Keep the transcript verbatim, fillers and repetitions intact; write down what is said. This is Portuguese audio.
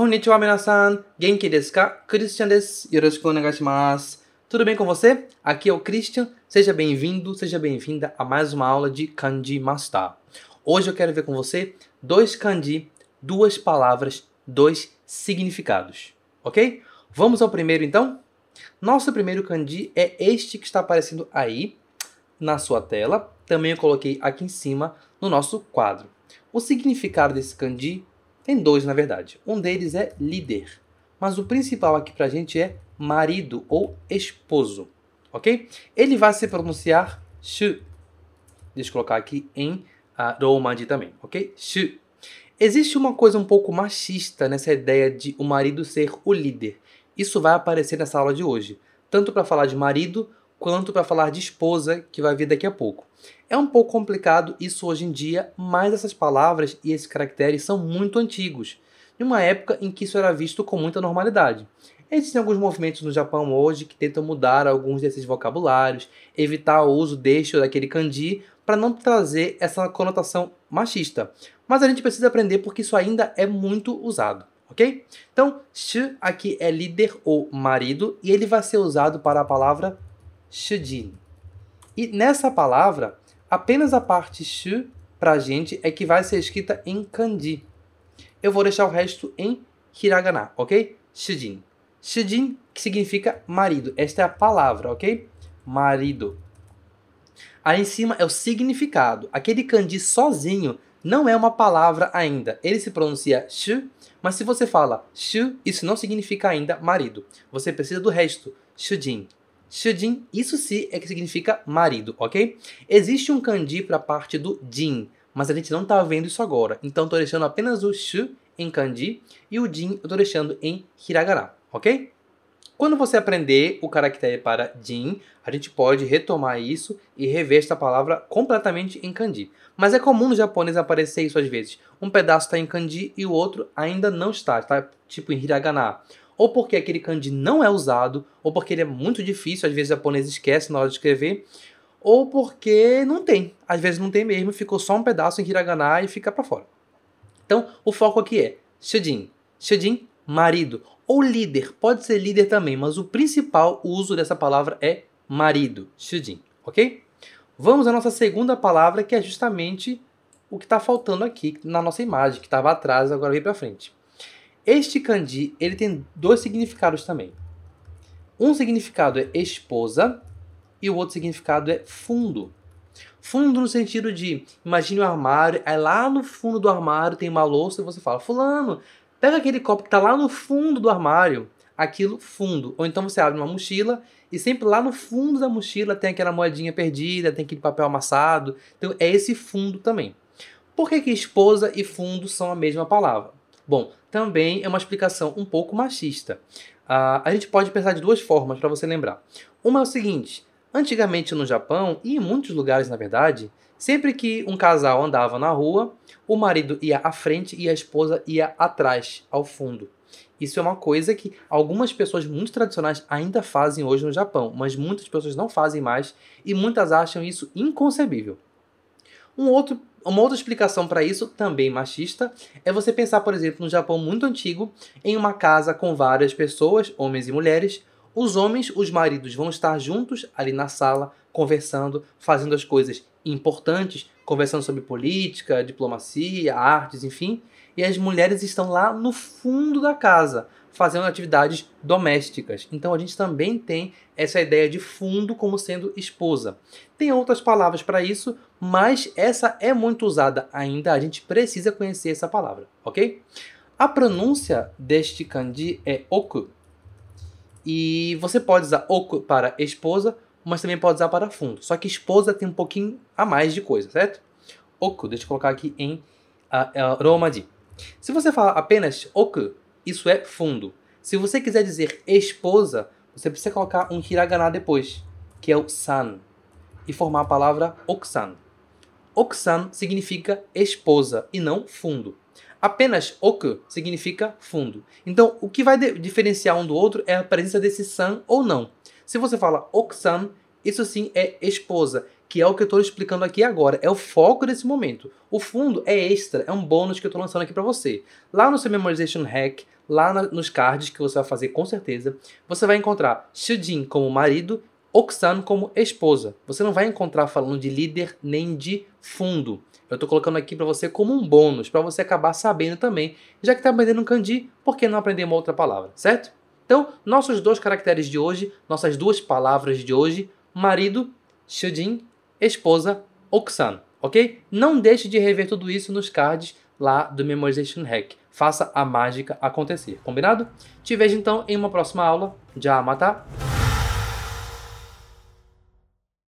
Konnichiwa, minasan. Genki desu ka? Christian desu. Yoroshiku onegaishimasu. Tudo bem com você? Aqui é o Christian. Seja bem-vindo, seja bem-vinda a mais uma aula de Kanji Master. Hoje eu quero ver com você dois kanji, duas palavras, dois significados. Ok? Vamos ao primeiro então? Nosso primeiro kanji é este que está aparecendo aí na sua tela. Também eu coloquei aqui em cima no nosso quadro. O significado desse kanji tem dois, na verdade. Um deles é líder, mas o principal aqui pra gente é marido ou esposo, ok? Ele vai se pronunciar shu. Deixa eu colocar aqui em uh, romaji também, ok? Shu. Existe uma coisa um pouco machista nessa ideia de o marido ser o líder. Isso vai aparecer nessa aula de hoje, tanto para falar de marido quanto para falar de esposa, que vai vir daqui a pouco. É um pouco complicado isso hoje em dia, mas essas palavras e esses caracteres são muito antigos, de uma época em que isso era visto com muita normalidade. Existem alguns movimentos no Japão hoje que tentam mudar alguns desses vocabulários, evitar o uso deste ou daquele kanji, para não trazer essa conotação machista. Mas a gente precisa aprender porque isso ainda é muito usado, ok? Então, shu aqui é líder ou marido, e ele vai ser usado para a palavra shujin. E nessa palavra, apenas a parte shu pra gente é que vai ser escrita em kanji. Eu vou deixar o resto em hiragana, ok? Shujin. Shujin, que significa marido. Esta é a palavra, ok? Marido. Aí em cima é o significado. Aquele kanji sozinho não é uma palavra ainda. Ele se pronuncia shu, mas se você fala shu, isso não significa ainda marido. Você precisa do resto. Shujin. Shujin, isso sim é que significa marido, ok? Existe um kanji para a parte do jin, mas a gente não está vendo isso agora. Então estou deixando apenas o shu em kanji e o jin eu estou deixando em hiragana, ok? Quando você aprender o caractere para jin, a gente pode retomar isso e rever esta palavra completamente em kanji. Mas é comum no japonês aparecer isso às vezes. Um pedaço está em kanji e o outro ainda não está, está tipo em hiragana. Ou porque aquele kanji não é usado, ou porque ele é muito difícil, às vezes o japonês esquece na hora de escrever, ou porque não tem. Às vezes não tem mesmo, ficou só um pedaço em hiragana e fica para fora. Então, o foco aqui é shujin. Shujin, marido. Ou líder, pode ser líder também, mas o principal uso dessa palavra é marido, shujin, ok? Vamos à nossa segunda palavra, que é justamente o que está faltando aqui na nossa imagem, que estava atrás, agora veio para frente. Este kanji, ele tem dois significados também. Um significado é esposa e o outro significado é fundo. Fundo no sentido de, imagine um armário, aí lá no fundo do armário tem uma louça e você fala, fulano, pega aquele copo que está lá no fundo do armário, aquilo fundo. Ou então você abre uma mochila e sempre lá no fundo da mochila tem aquela moedinha perdida, tem aquele papel amassado. Então é esse fundo também. Por que que esposa e fundo são a mesma palavra? Bom, também é uma explicação um pouco machista. Uh, a gente pode pensar de duas formas para você lembrar. Uma é o seguinte, antigamente no Japão, e em muitos lugares na verdade, sempre que um casal andava na rua, o marido ia à frente e a esposa ia atrás, ao fundo. Isso é uma coisa que algumas pessoas muito tradicionais ainda fazem hoje no Japão, mas muitas pessoas não fazem mais e muitas acham isso inconcebível. Um outro Uma outra explicação para isso, também machista, é você pensar, por exemplo, no Japão muito antigo, em uma casa com várias pessoas, homens e mulheres. Os homens, os maridos, vão estar juntos ali na sala, conversando, fazendo as coisas importantes, conversando sobre política, diplomacia, artes, enfim. E as mulheres estão lá no fundo da casa, fazendo atividades domésticas. Então a gente também tem essa ideia de fundo como sendo esposa. Tem outras palavras para isso, mas essa é muito usada ainda, a gente precisa conhecer essa palavra, ok? A pronúncia deste kanji é oku. E você pode usar oku para esposa, mas também pode usar para fundo. Só que esposa tem um pouquinho a mais de coisa, certo? Oku, deixa eu colocar aqui em uh, uh, romaji. Se você falar apenas oku, isso é fundo. Se você quiser dizer esposa, você precisa colocar um hiragana depois, que é o san, e formar a palavra okusan. Okusan significa esposa e não fundo. Apenas oku significa fundo. Então, o que vai diferenciar um do outro é a presença desse san ou não. Se você fala okusan, isso sim é esposa, que é o que eu estou explicando aqui agora, é o foco desse momento. O fundo é extra, é um bônus que eu estou lançando aqui para você. Lá no seu Memorization Hack, lá na, nos cards que você vai fazer com certeza, você vai encontrar Shujin como marido, Oksan como esposa. Você não vai encontrar falando de líder nem de fundo. Eu estou colocando aqui para você como um bônus, para você acabar sabendo também, já que está aprendendo um kanji, por que não aprender uma outra palavra, certo? Então, nossos dois caracteres de hoje, nossas duas palavras de hoje, marido, Shujin, esposa, Oksan, ok? Não deixe de rever tudo isso nos cards lá do Memorization Hack. Faça a mágica acontecer, combinado? Te vejo então em uma próxima aula. Já, mata!